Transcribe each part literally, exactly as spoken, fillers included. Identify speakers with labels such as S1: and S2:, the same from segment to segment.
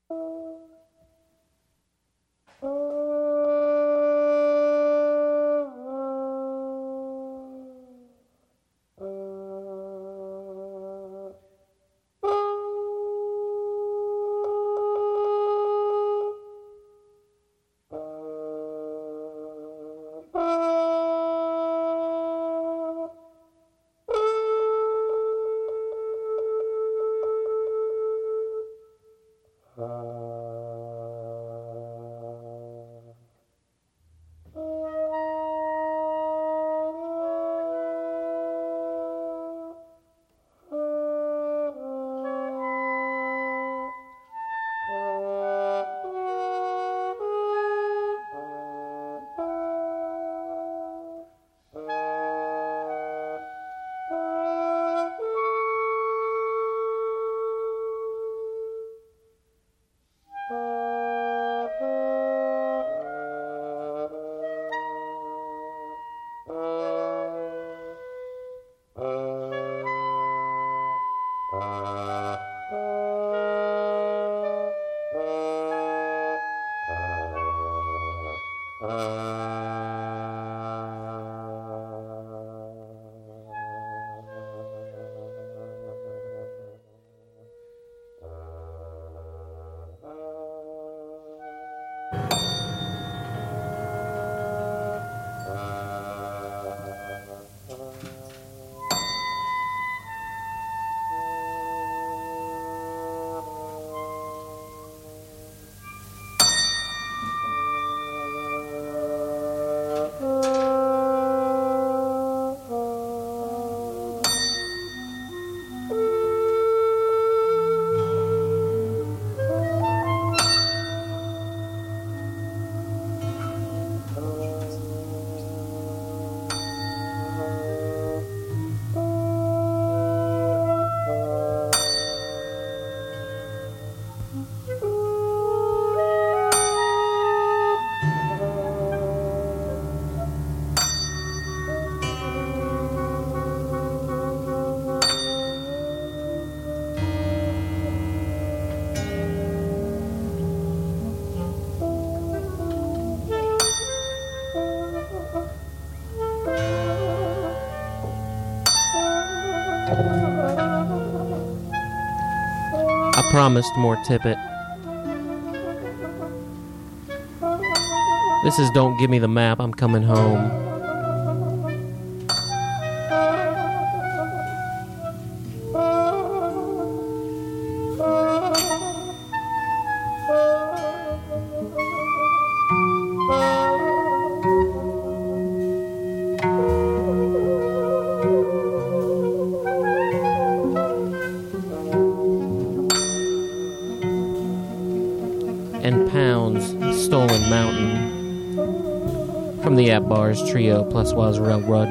S1: I promised more Tippett. This is Don't Give Me the Map, I'm Coming Home. And Pounds, Stolen Mountain, from the App Bars Trio plus Was Railroad.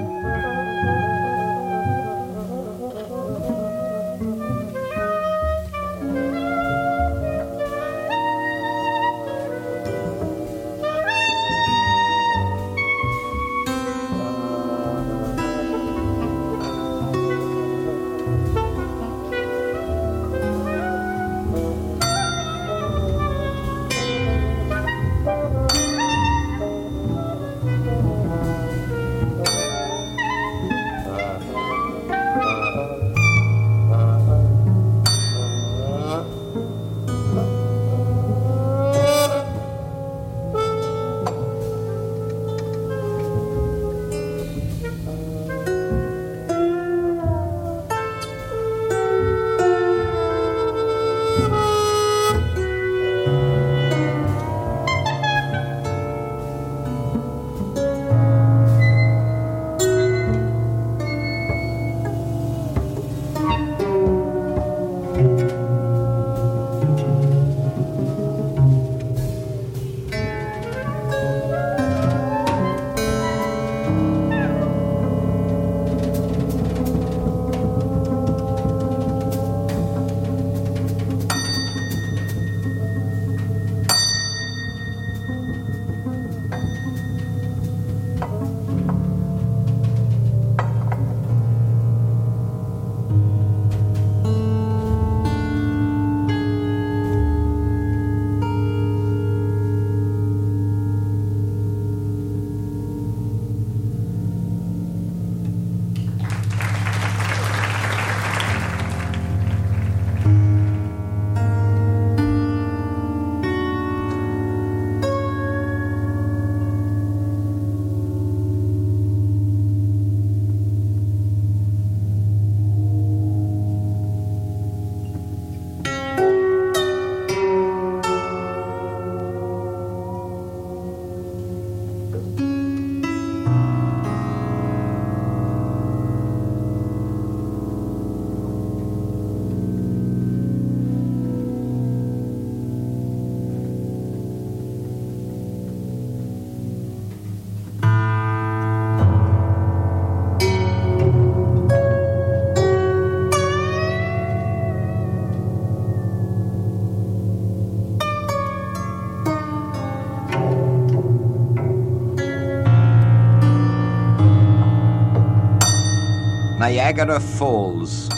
S2: Niagara Falls.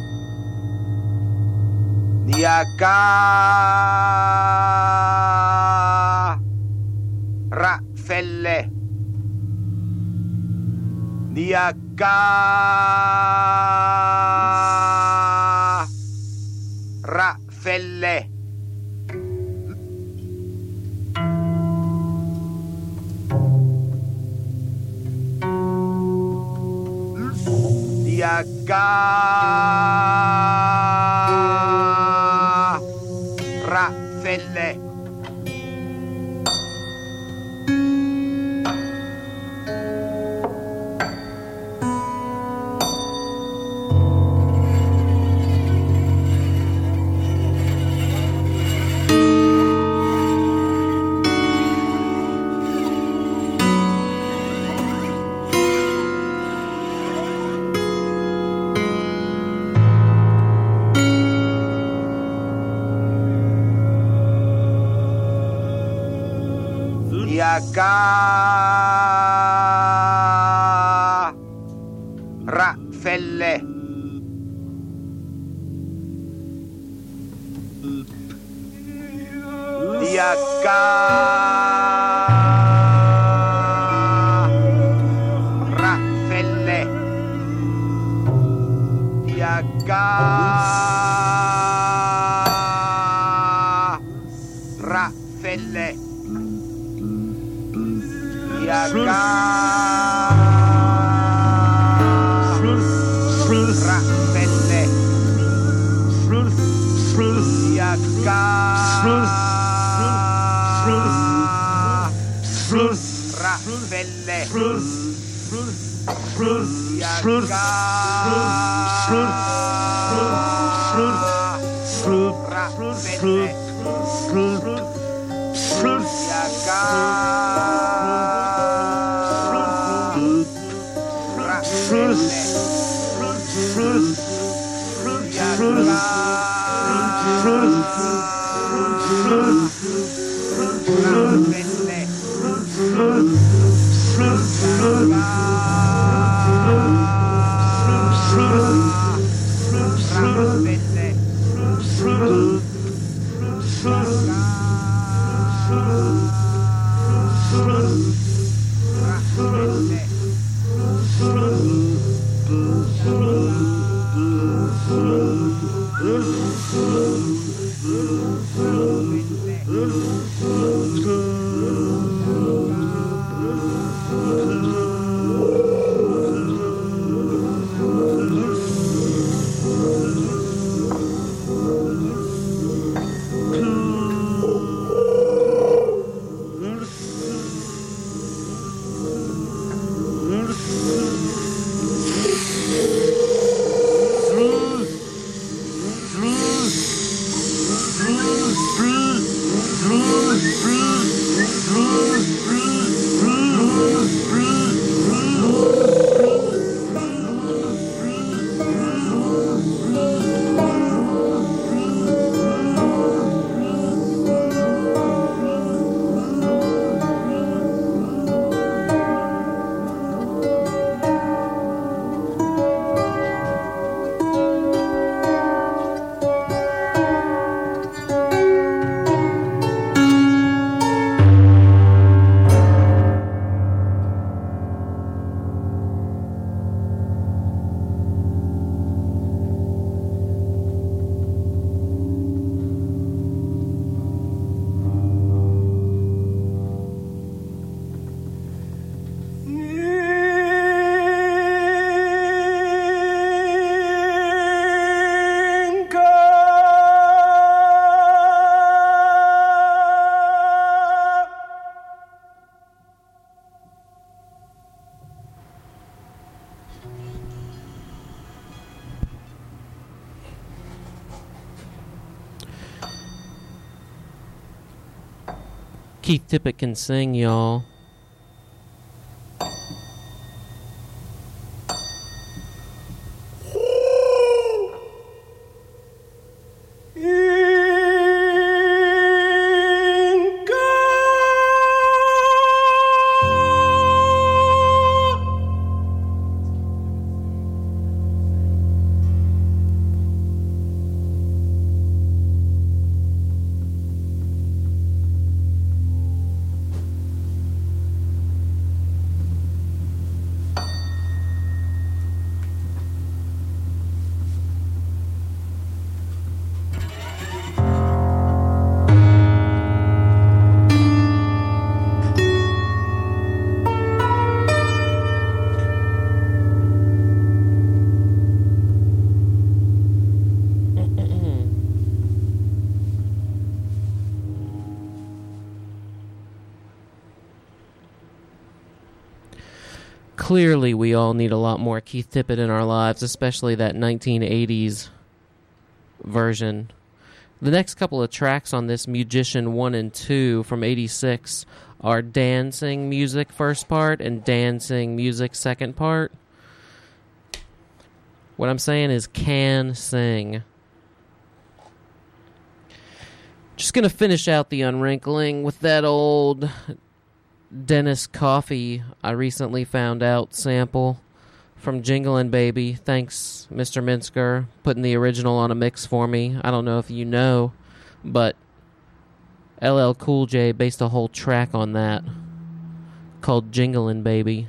S2: Niagara Felle. Niagara Felle. Niagara Felle. Niagara Felle. Niagara Felle. Niagara Felle. Niagara Felle.
S1: Keith Tippett can sing, y'all. clearly we all need a lot more Keith Tippett in our lives, especially that nineteen eighties version. The next couple of tracks on this Musician one and two from eighty-six are Dancing Music first part and Dancing Music second part. What I'm saying is can sing. Just going to finish out the unwrinkling with that old Dennis Coffey I recently found out sample from Jinglin' Baby. Thanks, Mister Minsker, putting the original on a mix for me. I don't know if you know, but L L Cool J based a whole track on that called Jinglin' Baby.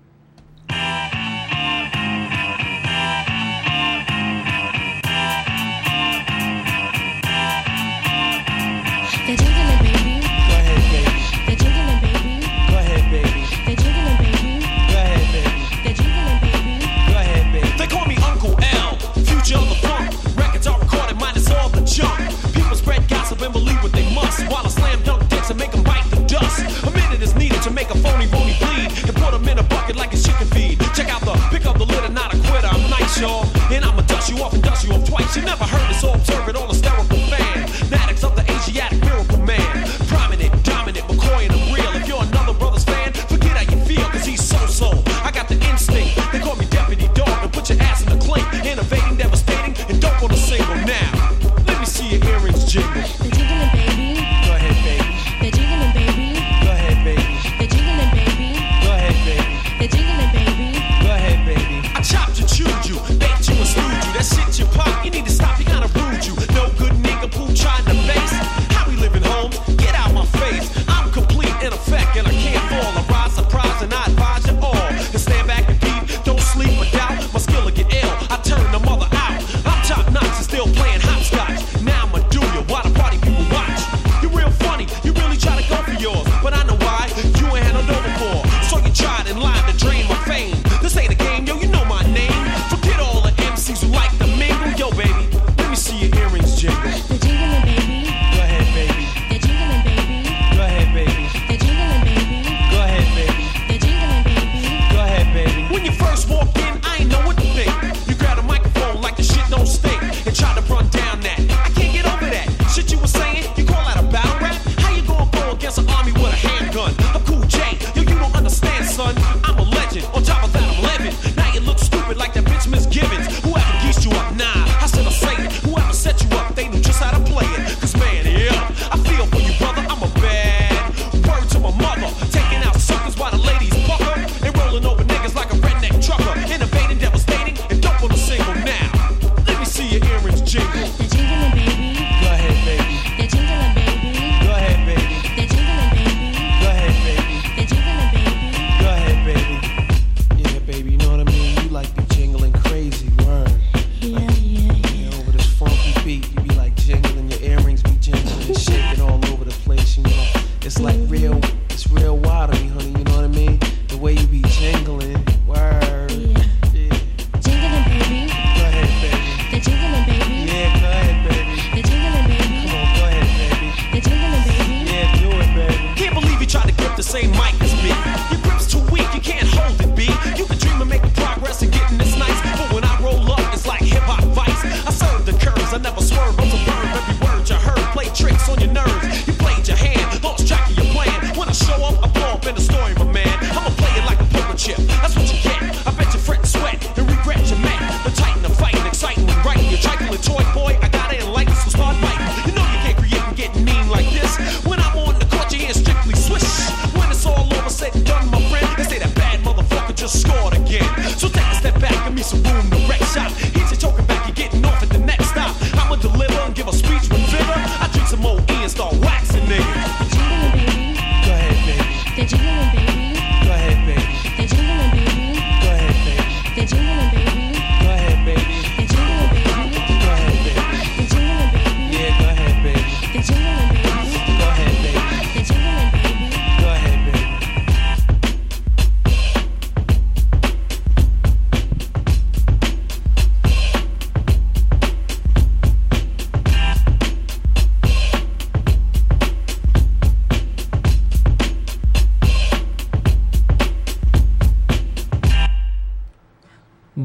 S3: They're jingling, baby.
S4: Go ahead, baby.
S3: They're jingling, baby.
S4: Go ahead, baby.
S3: They're jingling, baby.
S4: Go ahead, baby.
S3: They're jingling, baby.
S4: Go ahead, baby.
S5: They call me Uncle L, future of the funk. Records are recorded, minus all the junk. People spread gossip and believe what they must, while I slam dunk dicks and make them bite the dust. A minute is needed to make a phony phony bleed and put them in a bucket like a chicken feed. Check out the pick up the lid and not a quitter. I'm nice, y'all, and I'ma dust you off and dust you off twice. You never heard this, so observe it, all hysterical fan. Fanatics of the Asiatic miracle man. Prominent, dominant, McCoy and I'm real. If you're another brother's fan, forget how you feel, cause he's so-so. I got the instinct, they call me Deputy Dog, and put your ass in the clink. Innovating, devastating, and dope on a single now. Let me see your earrings jingle.
S3: They're jingling, baby.
S4: Go ahead, baby.
S3: They're jingling, baby.
S4: Go ahead, baby.
S3: They're jingling, baby.
S4: Go ahead, baby.
S3: They're jingling, baby.
S4: Go ahead, baby.
S5: I chopped you, chewed you, baked you and stewed you. That shit you pop, you need to stop, you kinda rude you. No good nigga poo trying to base. How we living home? Get out my face. I'm complete in effect and I can't fall. I rise, surprise, and I advise you all. And stand back and beat, don't sleep or doubt. My skill will get ill, I turn the mother out. I'm top notch and still playing hopscotch. Now I'ma do you while the party people watch. You real funny, you really try to go for yours. But I know why, you ain't had no dough before. So you tried and lied to drain my fame. This ain't a game, yo, you know my name. Forget all the M Cs who like to mingle. Yo, baby, let me see your earrings jingle.
S3: They're jingling, baby.
S4: Go ahead, baby.
S3: They're jingling, baby.
S4: Go ahead, baby.
S3: They're jingling, baby.
S4: Go ahead, baby.
S3: They're jingling, baby.
S4: Go ahead, baby.
S5: When you first walk in, I ain't know what to think. You grab a microphone like the shit don't stink and try to run down that. I can't get over that. Shit you was saying, you call that a battle rap? How you gonna go against an army with a handgun? I'm Cool J, yo, you don't understand, son. I'm a legend. On top of that, I'm living. Now you look stupid like that bitch Miss Gibbons. Whoever geeked you up, nah, how should I say it? Whoever set you up, they knew just how to play it. Cause man, yeah, I feel for you, brother. I'm a bad word to my mother. Taking out suckers while the ladies pucker and rolling over niggas like a redneck trucker. Innovating, devastating, and dope on a single now. Let me see your earrings jingle.
S3: They're jingling, baby.
S4: Go ahead, baby.
S3: They're jingling, baby.
S4: Go ahead, baby.
S3: They're jingling, baby.
S4: Go ahead, baby.
S3: They're jingling, baby.
S4: Go ahead, baby. Yeah, baby, you know what I mean? You like the jingling crazy word.
S3: Yeah, yeah, yeah.
S4: Yeah, over this funky beat, you be like jingling, your earrings be jingling and shaking all over the place, you know. It's like real, it's real wild to me, honey, you know what I mean? The way you be jingling, word.
S3: Yeah.
S4: Yeah.
S3: Jingling, baby.
S4: Go ahead, baby.
S3: They're jingling, baby.
S4: Yeah, go ahead, baby.
S3: They're jingling, baby.
S4: Come on, go ahead, baby.
S3: They're jingling, baby.
S4: Yeah, do it, baby.
S5: Can't believe you tried to grip the same mic as me. Your grip's too weak, you can't hold it, B. You can dream of making progress and getting this nice, but when I roll up, it's like hip-hop vice. I serve the curves, I never swerve, I'm superb. Every word you heard, play tricks on your nerves. You played your hand, lost track of your plan. When I show up, I blow up in the story, my man. I'ma play it like a poker chip, that's what you get. I bet you fret and sweat and regret your man. The titan of fighting, exciting and writing. You're trifling toy boy, I got it and like this, so start fighting. You know you can't create and get mean like this. When I'm on the court, your hands strictly swish. When it's all over, said and done, my friend, they say that bad motherfucker just scored again. So take a step back, give me some room to wreck shop. Hit your choking back, you're getting off at the neck.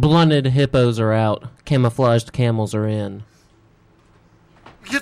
S1: blunted hippos are out. Camouflaged camels are in.